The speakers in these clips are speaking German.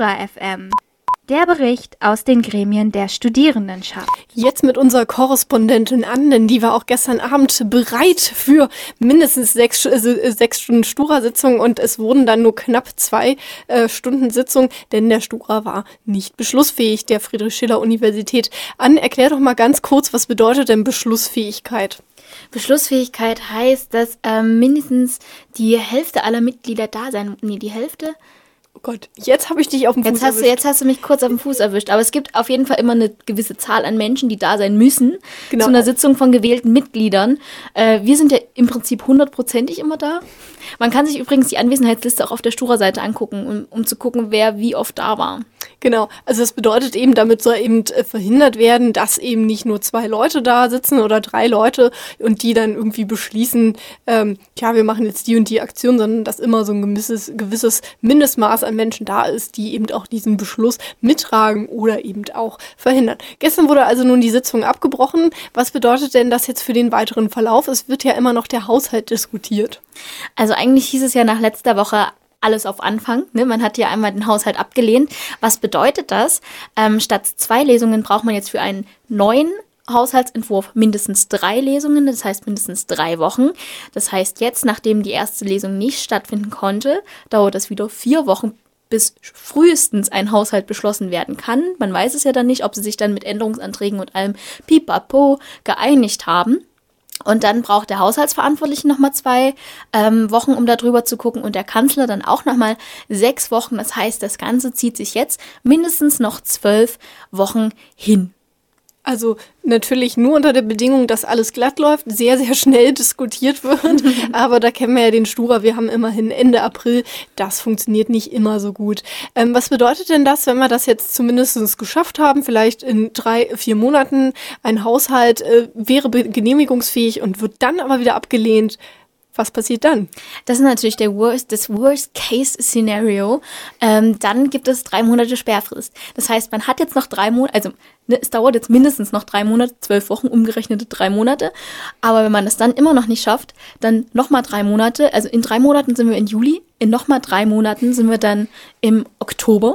Stura FM. Der Bericht aus den Gremien der Studierendenschaft. Jetzt mit unserer Korrespondentin Anden, die war auch gestern Abend bereit für mindestens 6 Stunden Stura-Sitzung und es wurden dann nur knapp 2 Stunden Sitzung, denn der Stura war nicht beschlussfähig, der Friedrich-Schiller-Universität. Anne, erklär doch mal ganz kurz, was bedeutet denn Beschlussfähigkeit? Beschlussfähigkeit heißt, dass mindestens die Hälfte aller Mitglieder da sein. Nee, die Hälfte? Oh Gott, jetzt habe ich dich auf dem Fuß erwischt. Jetzt hast du mich kurz auf dem Fuß erwischt. Aber es gibt auf jeden Fall immer eine gewisse Zahl an Menschen, die da sein müssen, zu einer Sitzung von gewählten Mitgliedern. Wir sind ja im Prinzip 100%ig immer da. Man kann sich übrigens die Anwesenheitsliste auch auf der Stura-Seite angucken, um zu gucken, wer wie oft da war. Genau, also das bedeutet eben, damit soll eben verhindert werden, dass eben nicht nur 2 Leute da sitzen oder 3 Leute und die dann irgendwie beschließen, wir machen jetzt die und die Aktion, sondern dass immer so ein gewisses Mindestmaß an Menschen da ist, die eben auch diesen Beschluss mittragen oder eben auch verhindern. Gestern wurde also nun die Sitzung abgebrochen. Was bedeutet denn das jetzt für den weiteren Verlauf? Es wird ja immer noch der Haushalt diskutiert. Also eigentlich hieß es ja nach letzter Woche alles auf Anfang. Ne? Man hat ja einmal den Haushalt abgelehnt. Was bedeutet das? Statt 2 Lesungen braucht man jetzt für einen neuen Haushaltsentwurf mindestens 3 Lesungen, das heißt mindestens 3 Wochen. Das heißt jetzt, nachdem die erste Lesung nicht stattfinden konnte, dauert es wieder 4 Wochen, bis frühestens ein Haushalt beschlossen werden kann. Man weiß es ja dann nicht, ob sie sich dann mit Änderungsanträgen und allem Pipapo geeinigt haben. Und dann braucht der Haushaltsverantwortliche nochmal 2 Wochen, um da drüber zu gucken und der Kanzler dann auch nochmal 6 Wochen. Das heißt, das Ganze zieht sich jetzt mindestens noch 12 Wochen hin. Also natürlich nur unter der Bedingung, dass alles glatt läuft, sehr, sehr schnell diskutiert wird. Aber da kennen wir ja den Stura, wir haben immerhin Ende April. Das funktioniert nicht immer so gut. Was bedeutet denn das, wenn wir das jetzt zumindest geschafft haben, vielleicht in 3-4 Monaten ein Haushalt wäre genehmigungsfähig und wird dann aber wieder abgelehnt? Was passiert dann? Das ist natürlich das Worst-Case-Szenario. Dann gibt es 3 Monate Sperrfrist. Das heißt, man hat jetzt noch 3 Monate, also es dauert jetzt mindestens noch 3 Monate, 12 Wochen, umgerechnete 3 Monate. Aber wenn man es dann immer noch nicht schafft, dann nochmal 3 Monate. Also in 3 Monaten sind wir in Juli, in nochmal 3 Monaten sind wir dann im Oktober.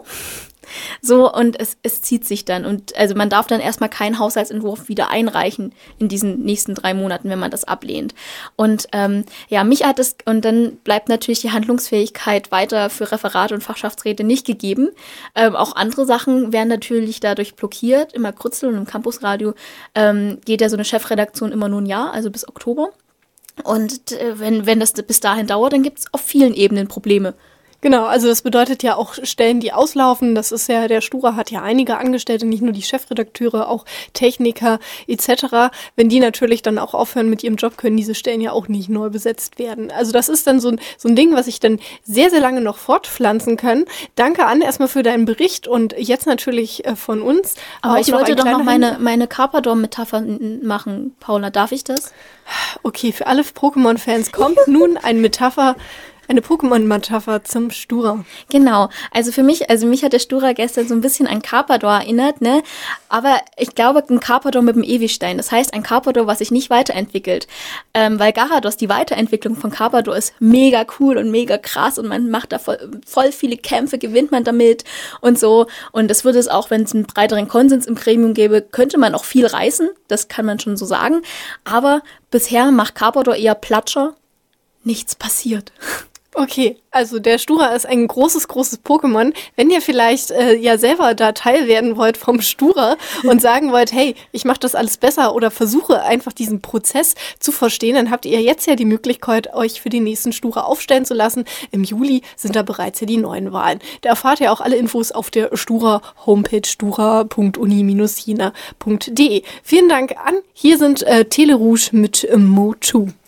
So, und es zieht sich dann. Und also man darf dann erstmal keinen Haushaltsentwurf wieder einreichen in diesen nächsten 3 Monaten, wenn man das ablehnt. Und mich hat es, und dann bleibt natürlich die Handlungsfähigkeit weiter für Referate und Fachschaftsräte nicht gegeben. Auch andere Sachen werden natürlich dadurch blockiert. Im Krützel und im Campusradio geht ja so eine Chefredaktion immer nur ein Jahr, also bis Oktober. Und wenn das bis dahin dauert, dann gibt es auf vielen Ebenen Probleme. Genau, also das bedeutet ja auch Stellen, die auslaufen. Das ist ja, der Stura hat ja einige Angestellte, nicht nur die Chefredakteure, auch Techniker etc. Wenn die natürlich dann auch aufhören mit ihrem Job, können diese Stellen ja auch nicht neu besetzt werden. Also das ist dann so ein Ding, was sich dann sehr, sehr lange noch fortpflanzen können. Danke, Anne, erstmal für deinen Bericht und jetzt natürlich von uns. Aber ich wollte doch noch meine Carpador-Metapher machen, Paula. Darf ich das? Okay, für alle Pokémon-Fans kommt nun eine Pokémon-Metapher zum Stura. Genau. Also mich hat der Stura gestern so ein bisschen an Carpador erinnert, ne? Aber ich glaube, ein Carpador mit dem Ewigstein. Das heißt, ein Carpador, was sich nicht weiterentwickelt. Weil Garados, die Weiterentwicklung von Carpador ist mega cool und mega krass und man macht da voll viele Kämpfe, gewinnt man damit und so. Und das würde es auch, wenn es einen breiteren Konsens im Gremium gäbe, könnte man auch viel reißen. Das kann man schon so sagen. Aber bisher macht Carpador eher Platscher. Nichts passiert. Okay, also der Stura ist ein großes, großes Pokémon. Wenn ihr vielleicht selber da Teil werden wollt vom Stura und sagen wollt, hey, ich mache das alles besser oder versuche einfach diesen Prozess zu verstehen, dann habt ihr jetzt ja die Möglichkeit, euch für den nächsten Stura aufstellen zu lassen. Im Juli sind da bereits ja die neuen Wahlen. Da erfahrt ihr auch alle Infos auf der Stura-Homepage stura.uni-jena.de. Vielen Dank an. Hier sind Telerouge mit Motu.